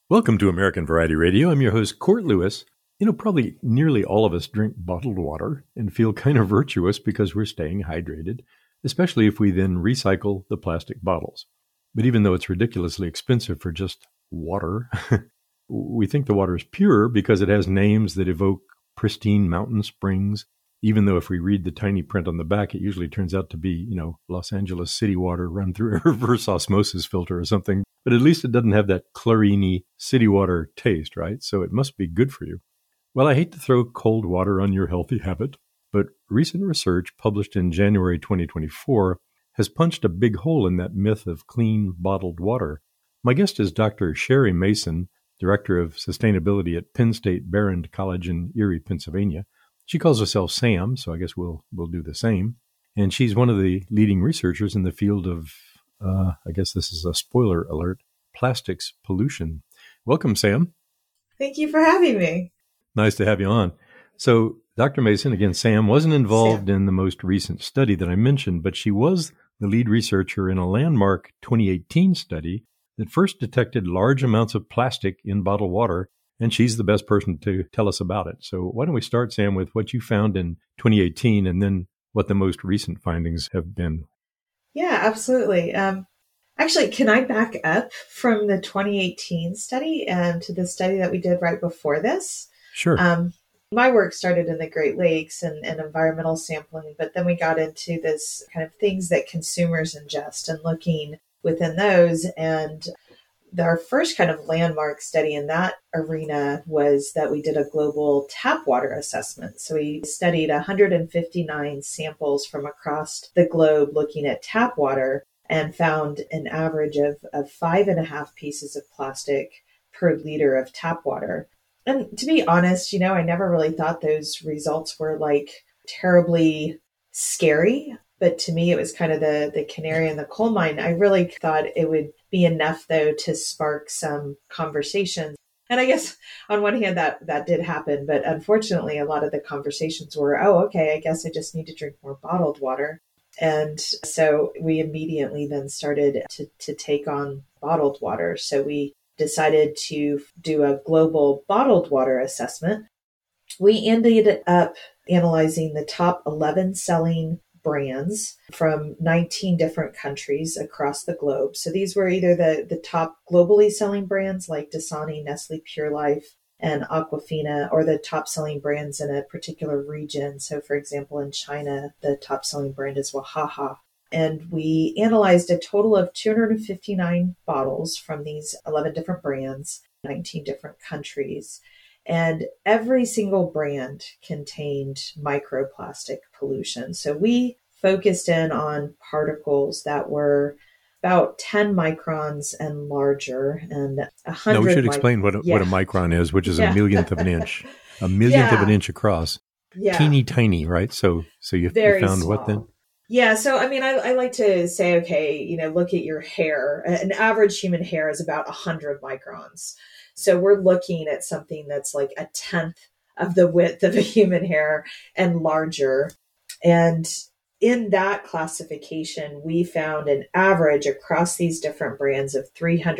Welcome to American Variety Radio. I'm your host, Court Lewis. Probably nearly all of us drink bottled water and feel kind of virtuous because we're staying hydrated, especially if we then recycle the plastic bottles. But even though it's ridiculously expensive for just water, we think the water is pure because it has names that evoke pristine mountain springs, even though if we read the tiny print on the back, it usually turns out to be, Los Angeles city water run through a reverse osmosis filter or something. But at least it doesn't have that chlorine-y city water taste, right? So it must be good for you. Well, I hate to throw cold water on your healthy habit, but recent research published in January 2024 has punched a big hole in that myth of clean bottled water. My guest is Dr. Sherry Mason, Director of Sustainability at Penn State Behrend College in Erie, Pennsylvania. She calls herself Sam, so I guess we'll do the same. And she's one of the leading researchers in the field of I guess this is a spoiler alert, plastics pollution. Welcome, Sam. Thank you for having me. Nice to have you on. So Dr. Mason, again, Sam, wasn't involved in the most recent study that I mentioned, but she was the lead researcher in a landmark 2018 study that first detected large amounts of plastic in bottled water, and she's the best person to tell us about it. So why don't we start, Sam, with what you found in 2018 and then what the most recent findings have been. Yeah, absolutely. Actually, can I back up from the 2018 study to the study that we did right before this? Sure. My work started in the Great Lakes and environmental sampling, but then we got into this kind of things that consumers ingest and looking within those. And our first kind of landmark study in that arena was that we did a global tap water assessment. So we studied 159 samples from across the globe looking at tap water and found an average of 5.5 pieces of plastic per liter of tap water. And to be honest, I never really thought those results were like terribly scary. But to me, it was kind of the canary in the coal mine. I really thought it would be enough, though, to spark some conversations. And I guess on one hand, that did happen. But unfortunately, a lot of the conversations were, oh, okay, I guess I just need to drink more bottled water. And so we immediately then started to take on bottled water. So we decided to do a global bottled water assessment. We ended up analyzing the top 11 selling brands from 19 different countries across the globe. So these were either the top globally selling brands like Dasani, Nestle Pure Life, and Aquafina, or the top selling brands in a particular region. So for example, in China, the top selling brand is Wahaha. And we analyzed a total of 259 bottles from these 11 different brands, 19 different countries. And every single brand contained microplastic pollution. So we focused in on particles that were about 10 microns and larger and 100. No, we should explain what a micron is, which is a millionth of an inch. A millionth of an inch across. Yeah. Teeny tiny, right? So you found small. What then? Yeah. So, I like to say, okay, look at your hair. An average human hair is about 100 microns. So we're looking at something that's like a tenth of the width of a human hair and larger. And in that classification, we found an average across these different brands of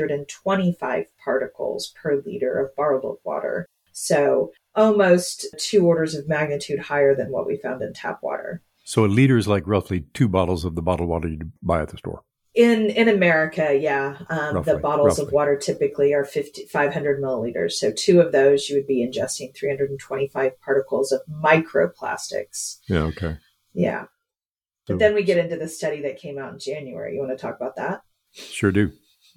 325 particles per liter of bottled water. So almost 2 orders of magnitude higher than what we found in tap water. So a liter is like roughly 2 bottles of the bottled water you buy at the store. In America, yeah. The bottles of water typically are 500 milliliters. So 2 of those, you would be ingesting 325 particles of microplastics. Yeah, okay. Yeah. But then we get into the study that came out in January. You want to talk about that? Sure do.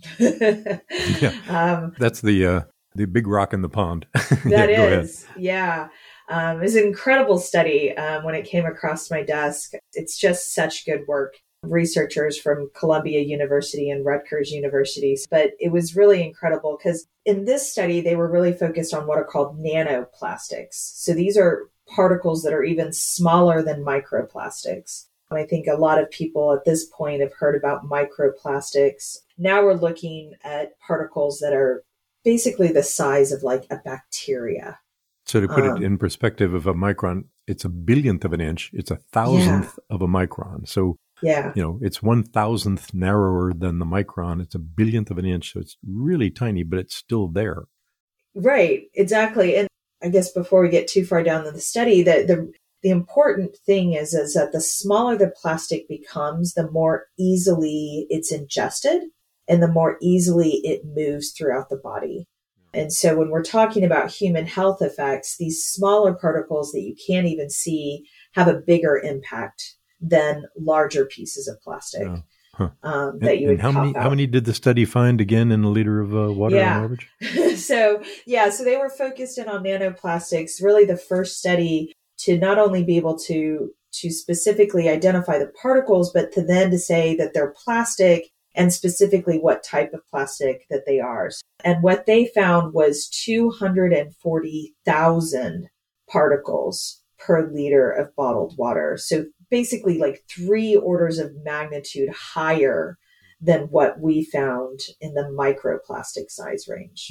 Yeah. That's the big rock in the pond. That is. Yeah. It was an incredible study when it came across my desk. It's just such good work. Researchers from Columbia University and Rutgers University. But it was really incredible because in this study, they were really focused on what are called nanoplastics. So these are particles that are even smaller than microplastics. And I think a lot of people at this point have heard about microplastics. Now we're looking at particles that are basically the size of like a bacteria. So to put it in perspective of a micron, it's a billionth of an inch. It's a thousandth of a micron. So Yeah. It's 1,000th narrower than the micron. It's a billionth of an inch. So it's really tiny, but it's still there. Right. Exactly. And I guess before we get too far down in the study, the important thing is that the smaller the plastic becomes, the more easily it's ingested and the more easily it moves throughout the body. And so when we're talking about human health effects, these smaller particles that you can't even see have a bigger impact than larger pieces of plastic that you would how cough many? out. How many did the study find again in a liter of water on average? So they were focused in on nanoplastics. Really, the first study to not only be able to specifically identify the particles, but to say that they're plastic and specifically what type of plastic that they are. And what they found was 240,000 particles per liter of bottled water. So basically like 3 orders of magnitude higher than what we found in the microplastic size range.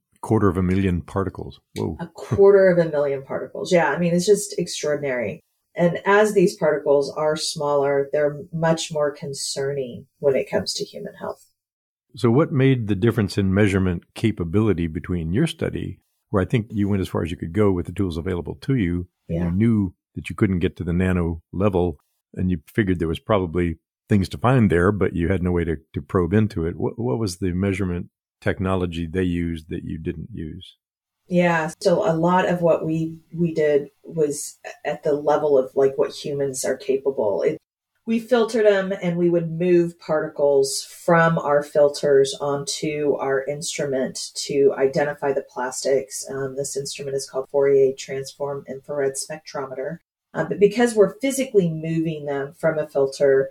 250,000 particles. Whoa. 250,000 particles. Yeah, I mean, it's just extraordinary. And as these particles are smaller, they're much more concerning when it comes to human health. So what made the difference in measurement capability between your study, where I think you went as far as you could go with the tools available to you, and you knew that you couldn't get to the nano level, and you figured there was probably things to find there, but you had no way to probe into it. What was the measurement technology they used that you didn't use? Yeah, so a lot of what we did was at the level of like what humans are capable. We filtered them and we would move particles from our filters onto our instrument to identify the plastics. This instrument is called Fourier Transform Infrared Spectrometer. But because we're physically moving them from a filter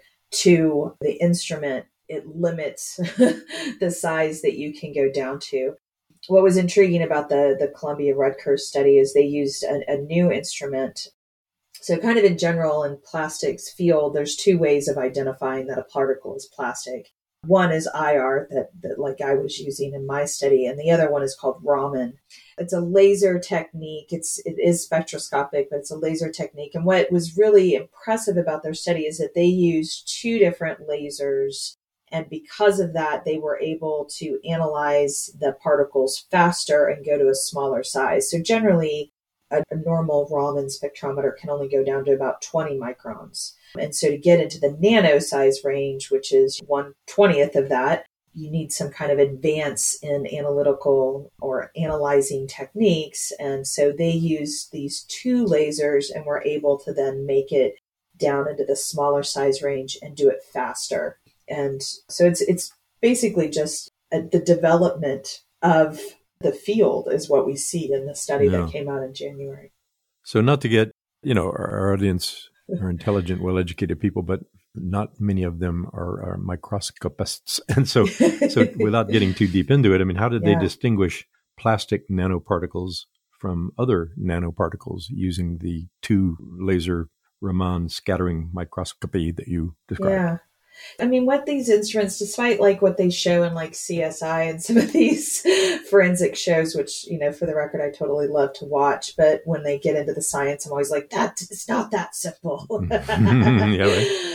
to the instrument, it limits the size that you can go down to. What was intriguing about the Columbia Rutgers study is they used a new instrument. So kind of in general in plastics field, there's 2 ways of identifying that a particle is plastic. One is IR that like I was using in my study, and the other one is called Raman. It's a laser technique. It is spectroscopic, but it's a laser technique. And what was really impressive about their study is that they used 2 different lasers. And because of that, they were able to analyze the particles faster and go to a smaller size. So generally, a normal Raman spectrometer can only go down to about 20 microns. And so to get into the nano size range, which is 1/20th of that, you need some kind of advance in analytical or analyzing techniques. And so they used these 2 lasers and were able to then make it down into the smaller size range and do it faster. And so it's basically just the development of the field is what we see in the study that came out in January. So not to get, our audience are intelligent, well-educated people, but not many of them are microscopists. And so without getting too deep into it, I mean, how did they distinguish plastic nanoparticles from other nanoparticles using the 2 laser Raman scattering microscopy that you described? Yeah. I mean, what these instruments, despite like what they show in like CSI and some of these forensic shows, which, for the record, I totally love to watch. But when they get into the science, I'm always like, it's not that simple. Yeah,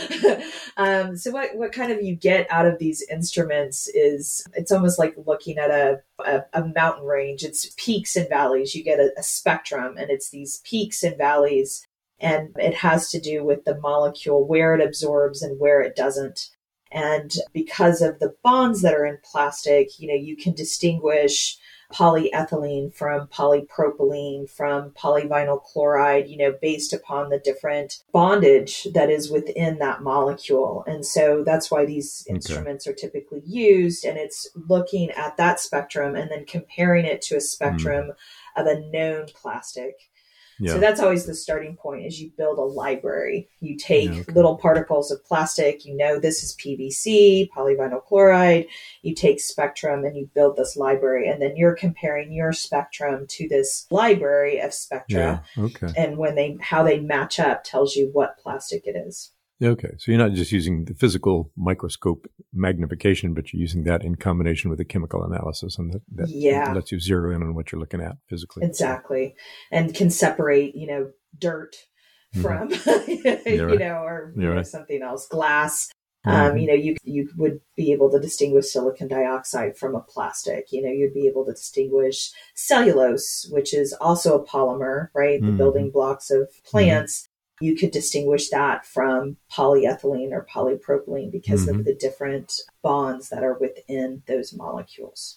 right. So what kind of you get out of these instruments is it's almost like looking at a mountain range. It's peaks and valleys. You get a spectrum, and it's these peaks and valleys. And it has to do with the molecule, where it absorbs and where it doesn't. And because of the bonds that are in plastic, you can distinguish polyethylene from polypropylene from polyvinyl chloride, based upon the different bondage that is within that molecule. And so that's why these instruments are typically used. And it's looking at that spectrum and then comparing it to a spectrum of a known plastic. Yeah. So that's always the starting point is you build a library. You take little particles of plastic, this is PVC, polyvinyl chloride. You take spectrum and you build this library. And then you're comparing your spectrum to this library of spectra. Yeah. Okay. And how they match up tells you what plastic it is. Okay. So you're not just using the physical microscope magnification, but you're using that in combination with the chemical analysis, and that lets you zero in on what you're looking at physically. Exactly. And can separate, dirt from, Right. something else, glass. Mm-hmm. You would be able to distinguish silicon dioxide from a plastic. You'd be able to distinguish cellulose, which is also a polymer, right? The Mm-hmm. building blocks of Mm-hmm. plants. You could distinguish that from polyethylene or polypropylene because Mm-hmm. of the different bonds that are within those molecules.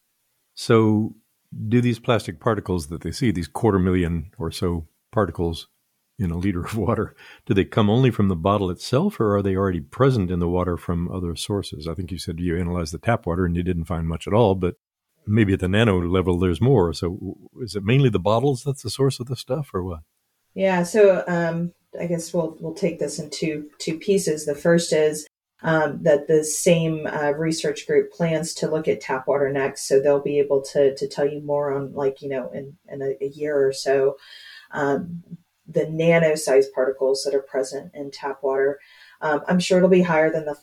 So, do these plastic particles that they see, these 250,000 or so particles in a liter of water, do they come only from the bottle itself, or are they already present in the water from other sources? I think you said you analyzed the tap water and you didn't find much at all, but maybe at the nano level there's more. So, is it mainly the bottles that's the source of the stuff, or what? Yeah, so I guess we'll take this in two pieces. The first is that the same research group plans to look at tap water next, so they'll be able to tell you more on, in a year or so, the nano-sized particles that are present in tap water. I'm sure it'll be higher than the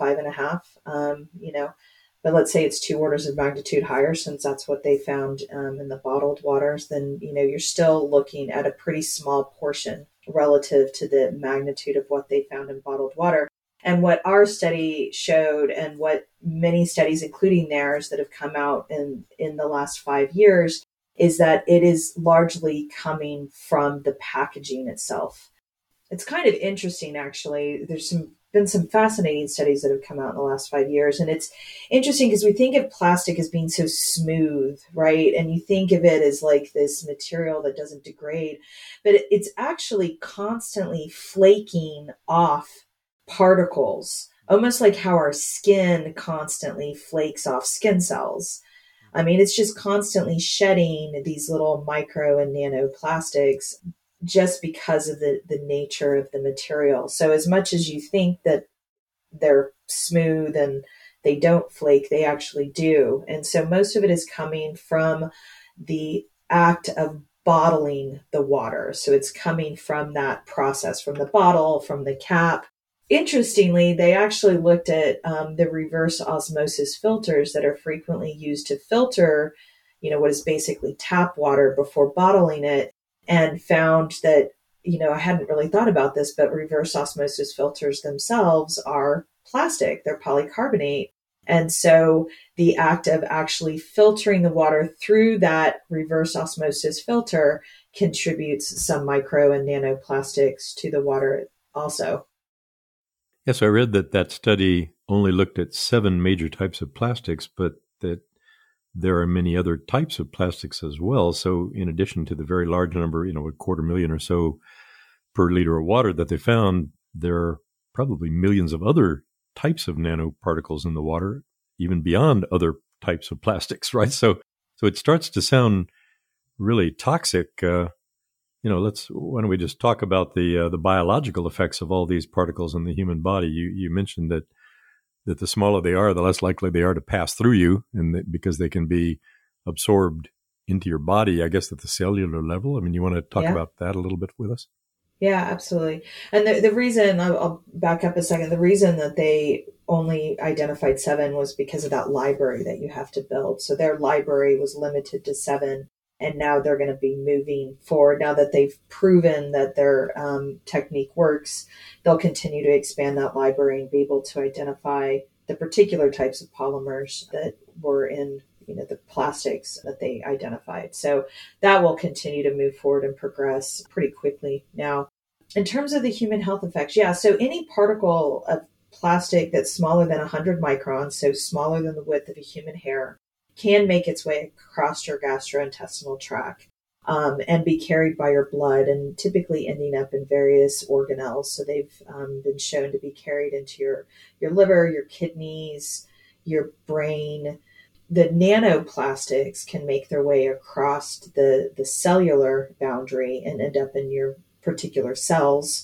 5.5. But let's say it's 2 orders of magnitude higher, since that's what they found in the bottled waters, then, you're still looking at a pretty small portion relative to the magnitude of what they found in bottled water. And what our study showed, and what many studies, including theirs, that have come out in the last 5 years, is that it is largely coming from the packaging itself. It's kind of interesting, actually. There's been some fascinating studies that have come out in the last 5 years. And it's interesting because we think of plastic as being so smooth, right? And you think of it as like this material that doesn't degrade, but it's actually constantly flaking off particles, almost like how our skin constantly flakes off skin cells. I mean, it's just constantly shedding these little micro and nanoplastics just because of the nature of the material. So as much as you think that they're smooth and they don't flake, they actually do. And so most of it is coming from the act of bottling the water. So it's coming from that process, from the bottle, from the cap. Interestingly, they actually looked at the reverse osmosis filters that are frequently used to filter, what is basically tap water before bottling it, and found that, I hadn't really thought about this, but reverse osmosis filters themselves are plastic, they're polycarbonate. And so the act of actually filtering the water through that reverse osmosis filter contributes some micro and nanoplastics to the water also. Yes, I read that study only looked at 7 major types of plastics, but that there are many other types of plastics as well. So in addition to the very large number, a 250,000 or so per liter of water that they found, there are probably millions of other types of nanoparticles in the water, even beyond other types of plastics, right? So it starts to sound really toxic. Why don't we just talk about the biological effects of all these particles in the human body? You mentioned that the smaller they are, the less likely they are to pass through you, and because they can be absorbed into your body, I guess, at the cellular level. I mean, you want to talk about that a little bit with us? Yeah, absolutely. And the reason, I'll back up a second, the reason that they only identified 7 was because of that library that you have to build. So their library was limited to 7. And now they're going to be moving forward. Now that they've proven that their technique works, they'll continue to expand that library and be able to identify the particular types of polymers that were in the plastics that they identified. So that will continue to move forward and progress pretty quickly. Now, in terms of the human health effects, so any particle of plastic that's smaller than 100 microns, so smaller than the width of a human hair, can make its way across your gastrointestinal tract and be carried by your blood, and typically ending up in various organelles. So they've been shown to be carried into your liver, your kidneys, your brain. The nanoplastics can make their way across the cellular boundary and end up in your particular cells.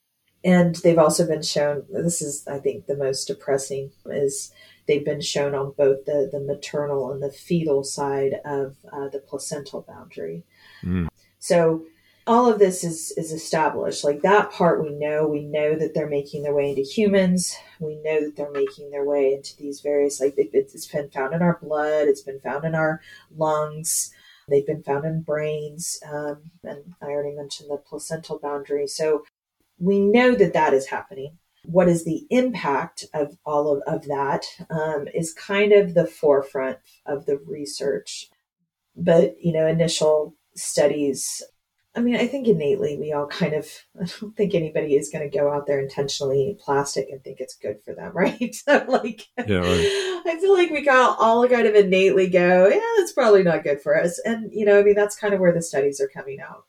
And they've also been shown, this is, I think, the most depressing, is they've been shown on both the maternal and the fetal side of the placental boundary. Mm. So all of this is established. Like that part we know that they're making their way into humans. We know that they're making their way into these various, it's been found in our blood. It's been found in our lungs. They've been found in brains. And I already mentioned the placental boundary. So we know that that is happening. What is the impact of all of that is kind of the forefront of the research. But, initial studies, I think innately we all I don't think anybody is going to go out there intentionally eat plastic and think it's good for them, right? So yeah, right. I feel like we all kind of innately go, yeah, it's probably not good for us. And, that's kind of where the studies are coming out.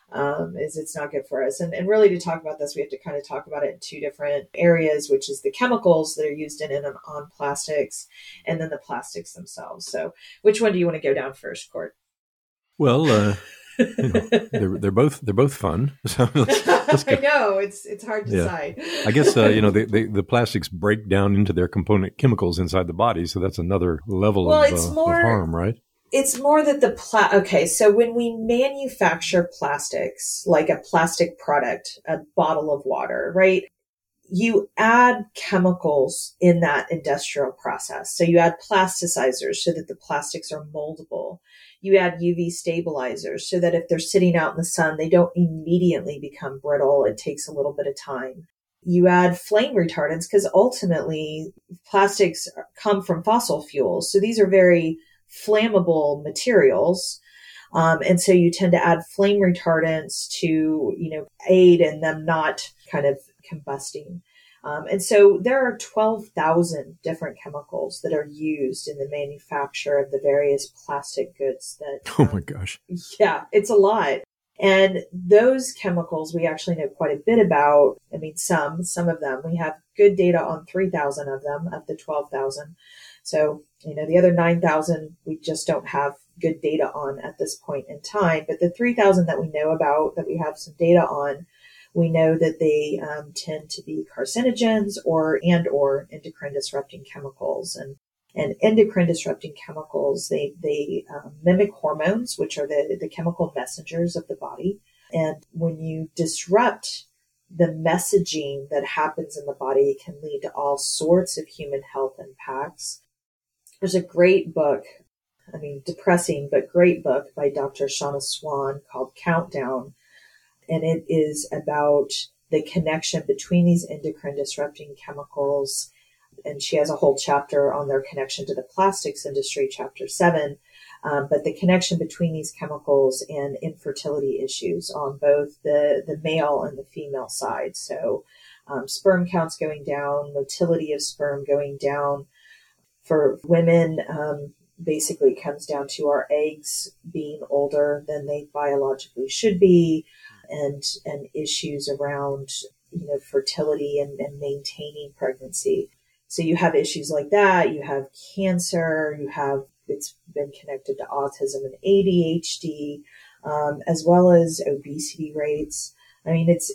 Is it's not good for us. And really to talk about this, we have to kind of talk about it in two different areas, which is the chemicals that are used in and on plastics, and then the plastics themselves. So which one do you want to go down first, Court? Well, they're both fun. So let's go. I know it's hard to decide. I guess the plastics break down into their component chemicals inside the body, so that's another level of harm, right? It's more that okay, so when we manufacture plastics, like a plastic product, a bottle of water, right? You add chemicals in that industrial process. So you add plasticizers so that the plastics are moldable. You add UV stabilizers so that if they're sitting out in the sun, they don't immediately become brittle. It takes a little bit of time. You add flame retardants because ultimately plastics come from fossil fuels. So these are very flammable materials. And so you tend to add flame retardants to, aid in them not kind of combusting. And so there are 12,000 different chemicals that are used in the manufacture of the various plastic goods that. Oh my gosh. Yeah, it's a lot. And those chemicals we actually know quite a bit about. Some of them, we have good data on 3,000 of them of the 12,000. So, the other 9,000, we just don't have good data on at this point in time. But the 3,000 that we know about, that we have some data on, we know that they tend to be carcinogens or endocrine disrupting chemicals. And endocrine disrupting chemicals, they mimic hormones, which are the chemical messengers of the body. And when you disrupt the messaging that happens in the body, it can lead to all sorts of human health impacts. There's a great book, depressing, but great book by Dr. Shauna Swan called Countdown. And it is about the connection between these endocrine disrupting chemicals. And she has a whole chapter on their connection to the plastics industry, chapter 7. But the connection between these chemicals and infertility issues on both the male and the female side. So sperm counts going down, motility of sperm going down. For women, basically it comes down to our eggs being older than they biologically should be, and issues around, fertility and maintaining pregnancy. So you have issues like that. You have cancer. It's been connected to autism and ADHD, as well as obesity rates. It's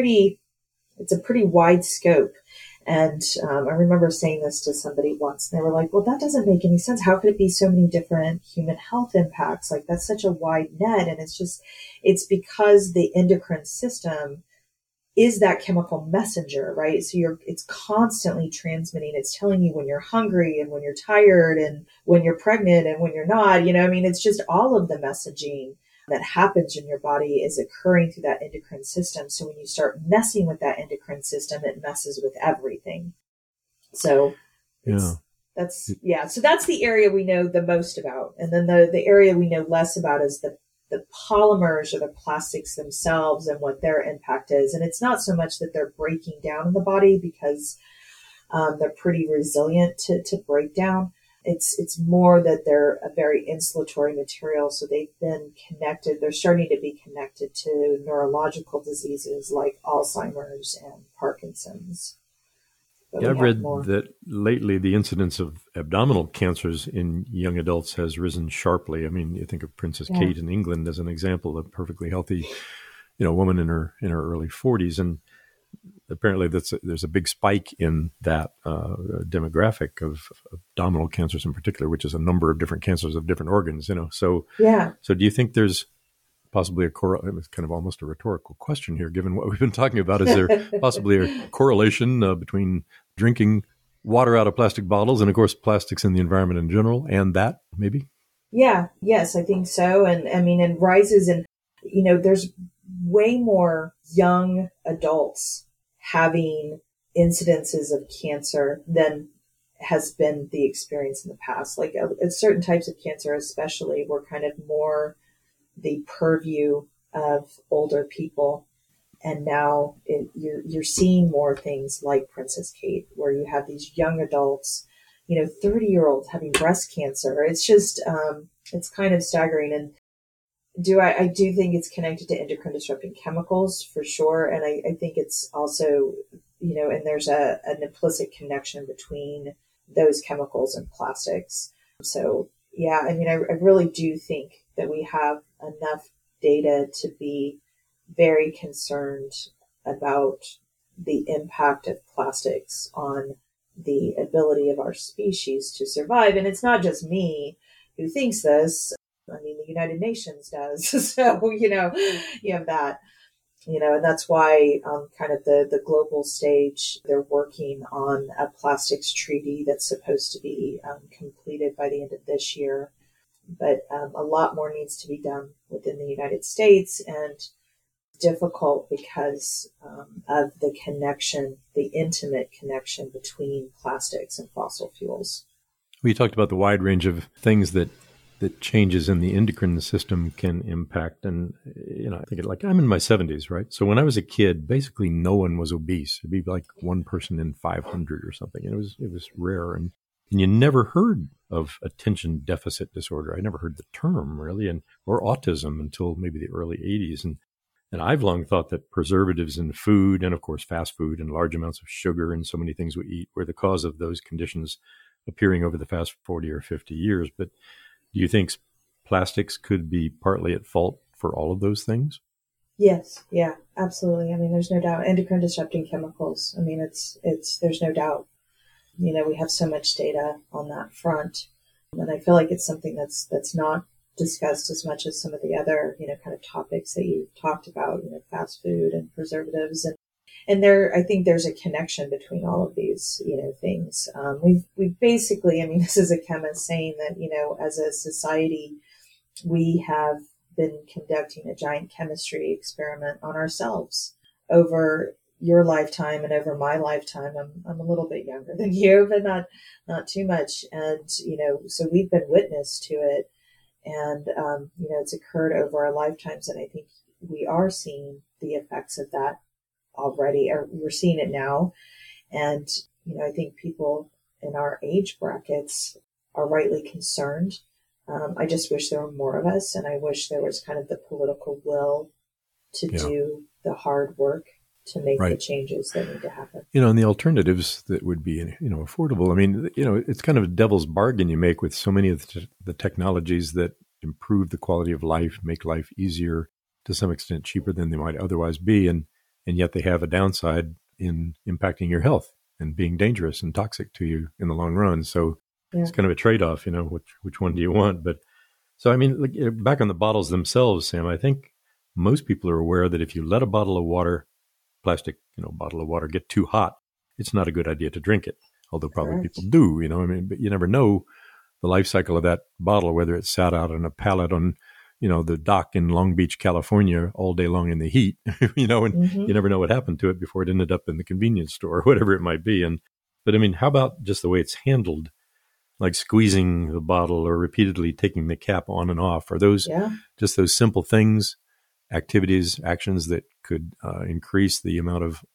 a pretty wide scope. And I remember saying this to somebody once, and they were like, well, that doesn't make any sense. How could it be so many different human health impacts? Like, that's such a wide net. And it's because the endocrine system is that chemical messenger, right? So it's constantly transmitting. It's telling you when you're hungry and when you're tired and when you're pregnant and when you're not, it's just all of the messaging that happens in your body is occurring through that endocrine system. So when you start messing with that endocrine system, it messes with everything. So that's the area we know the most about. And then the area we know less about is the polymers or the plastics themselves and what their impact is. And it's not so much that they're breaking down in the body because they're pretty resilient to break down. It's more that they're a very insulatory material. So they've been connected. They're starting to be connected to neurological diseases like Alzheimer's and Parkinson's. Yeah, I've read that lately the incidence of abdominal cancers in young adults has risen sharply. You think of Princess Kate in England as an example, a perfectly healthy, woman in her early 40s, and apparently there's a big spike in that demographic of abdominal cancers in particular, which is a number of different cancers of different organs. So do you think there's possibly it's kind of almost a rhetorical question here, given what we've been talking about? Is there possibly a correlation between drinking water out of plastic bottles and, of course, plastics in the environment in general, and that maybe? Yeah, yes, I think so. And rises in, there's way more young adults having incidences of cancer than has been the experience in the past. Like certain types of cancer, especially, were kind of more the purview of older people. And now you're seeing more things like Princess Kate, where you have these young adults, 30-year-olds having breast cancer. It's just, it's kind of staggering. And I do think it's connected to endocrine disrupting chemicals for sure. And I think it's also, and there's an implicit connection between those chemicals and plastics. So yeah, I mean, I really do think that we have enough data to be very concerned about the impact of plastics on the ability of our species to survive. And it's not just me who thinks this. I mean, the United Nations does. So, you have that, and that's why on kind of the global stage, they're working on a plastics treaty that's supposed to be completed by the end of this year. But a lot more needs to be done within the United States, and difficult because of the connection, the intimate connection between plastics and fossil fuels. We talked about the wide range of things that changes in the endocrine system can impact. And, I think like I'm in my 70s, right? So when I was a kid, basically no one was obese. It'd be like one person in 500 or something. And it was rare. And you never heard of attention deficit disorder. I never heard the term really, or autism until maybe the early 80s. And I've long thought that preservatives in food, and of course fast food and large amounts of sugar and so many things we eat, were the cause of those conditions appearing over the past 40 or 50 years. But do you think plastics could be partly at fault for all of those things? Yes. Yeah, absolutely. I mean, there's no doubt. Endocrine disrupting chemicals. I mean, there's no doubt. We have so much data on that front. And I feel like it's something that's not discussed as much as some of the other, kind of topics that you talked about, fast food and preservatives. And I think there's a connection between all of these, things. We basically, I mean, this is a chemist saying that, as a society, we have been conducting a giant chemistry experiment on ourselves over your lifetime and over my lifetime. I'm a little bit younger than you, but not too much. And, so we've been witness to it. And, it's occurred over our lifetimes. And I think we are seeing the effects of that already, or we're seeing it now. And, I think people in our age brackets are rightly concerned. I just wish there were more of us. And I wish there was kind of the political will to do the hard work to make the changes that need to happen. And the alternatives that would be, affordable. I mean, it's kind of a devil's bargain you make with so many of the technologies that improve the quality of life, make life easier, to some extent cheaper than they might otherwise be. And yet they have a downside in impacting your health and being dangerous and toxic to you in the long run. So it's kind of a trade-off, which one do you want? But so, I mean, back on the bottles themselves, Sam, I think most people are aware that if you let a bottle of water, plastic, bottle of water get too hot, it's not a good idea to drink it. Although probably people do, but you never know the life cycle of that bottle, whether it's sat out on a pallet on, the dock in Long Beach, California all day long in the heat, and you never know what happened to it before it ended up in the convenience store or whatever it might be. But I mean, how about just the way it's handled, like squeezing the bottle or repeatedly taking the cap on and off? Are those just those simple things, activities, actions that could increase the amount of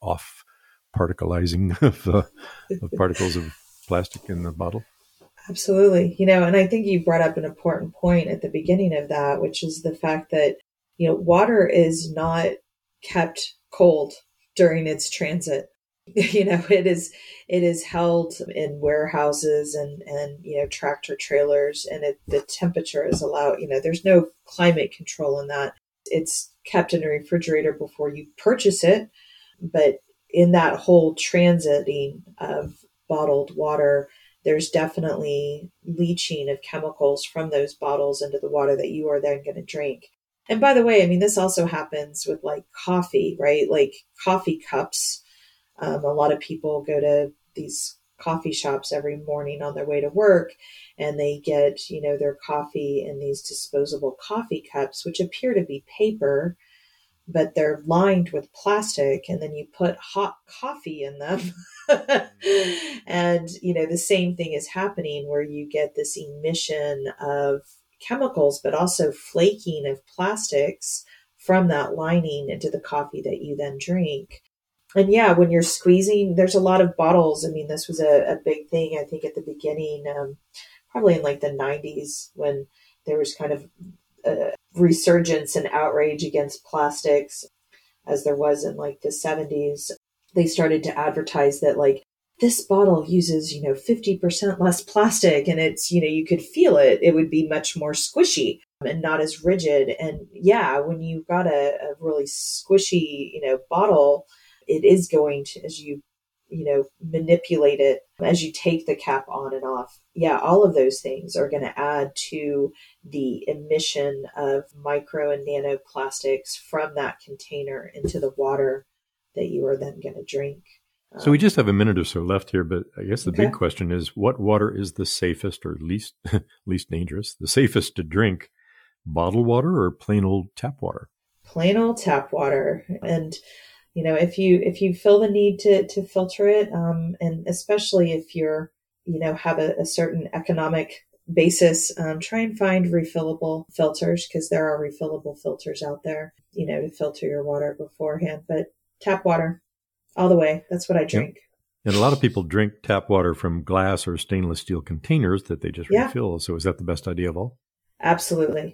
particleizing of particles of plastic in the bottle? Absolutely. And I think you brought up an important point at the beginning of that, which is the fact that, water is not kept cold during its transit. It is held in warehouses and tractor trailers, and the temperature is allowed, there's no climate control in that. It's kept in a refrigerator before you purchase it. But in that whole transiting of bottled water, there's definitely leaching of chemicals from those bottles into the water that you are then going to drink. And by the way, I mean, this also happens with like coffee, right? Like coffee cups. A lot of people go to these coffee shops every morning on their way to work, and they get, their coffee in these disposable coffee cups, which appear to be paper, but they're lined with plastic, and then you put hot coffee in them. And, the same thing is happening where you get this emission of chemicals, but also flaking of plastics from that lining into the coffee that you then drink. And yeah, when you're squeezing, there's a lot of bottles. I mean, this was a big thing, I think, at the beginning, probably in like the 90s, when there was kind of a resurgence and outrage against plastics, as there was in like the 70s. They started to advertise that like this bottle uses, 50% less plastic, and it's, you could feel it. It would be much more squishy and not as rigid. And yeah, when you've got a really squishy, bottle, it is going to, as you manipulate it, as you take the cap on and off. Yeah, all of those things are going to add to the emission of micro and nanoplastics from that container into the water that you are then going to drink. So we just have a minute or so left here, but I guess the big question is, what water is the safest or least dangerous, the safest to drink, bottled water or plain old tap water? Plain old tap water. And if you feel the need to filter it, and especially if you're, have a certain economic basis, try and find refillable filters, because there are refillable filters out there, to filter your water beforehand. But tap water all the way. That's what I drink. Yep. And a lot of people drink tap water from glass or stainless steel containers that they just refill. So is that the best idea of all? Absolutely.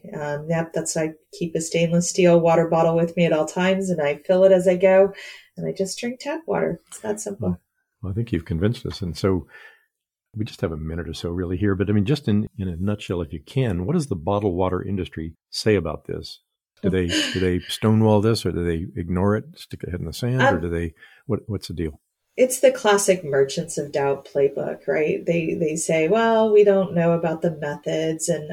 I keep a stainless steel water bottle with me at all times, and I fill it as I go, and I just drink tap water. It's that simple. Well, I think you've convinced us. And so we just have a minute or so really here, but I mean, just in a nutshell, if you can, what does the bottled water industry say about this? Do they stonewall this, or do they ignore it, stick their head in the sand, or do they, what's the deal? It's the classic merchants of doubt playbook, right? They say, well, we don't know about the methods, and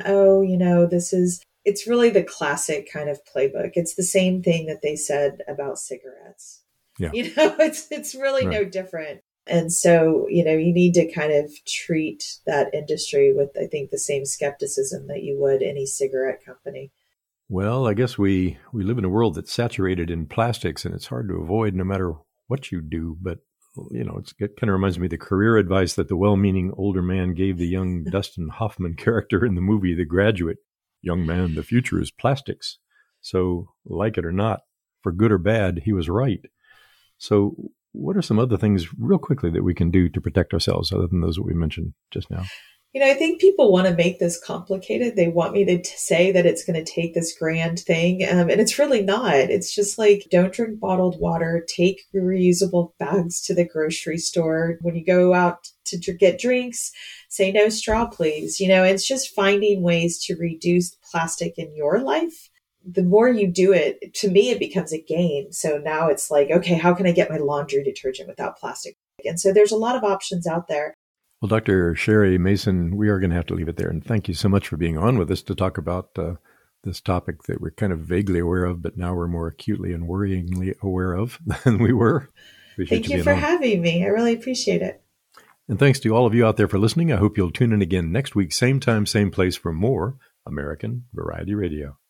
it's really the classic kind of playbook. It's the same thing that they said about cigarettes. Yeah. It's really no different. And so, you need to kind of treat that industry with, I think, the same skepticism that you would any cigarette company. Well, I guess we live in a world that's saturated in plastics, and it's hard to avoid no matter what you do. But, it kind of reminds me of the career advice that the well-meaning older man gave the young Dustin Hoffman character in the movie The Graduate. Young man, the future is plastics. So, like it or not, for good or bad, he was right. So what are some other things real quickly that we can do to protect ourselves other than those that we mentioned just now? I think people want to make this complicated. They want me to say that it's going to take this grand thing. And it's really not. It's just like, don't drink bottled water. Take your reusable bags to the grocery store. When you go out to get drinks, say no straw, please. It's just finding ways to reduce plastic in your life. The more you do it, to me, it becomes a game. So now it's like, okay, how can I get my laundry detergent without plastic? And so there's a lot of options out there. Well, Dr. Sherry Mason, we are going to have to leave it there. And thank you so much for being on with us to talk about this topic that we're kind of vaguely aware of, but now we're more acutely and worryingly aware of than we were. Thank you for having me. I really appreciate it. And thanks to all of you out there for listening. I hope you'll tune in again next week, same time, same place, for more American Variety Radio.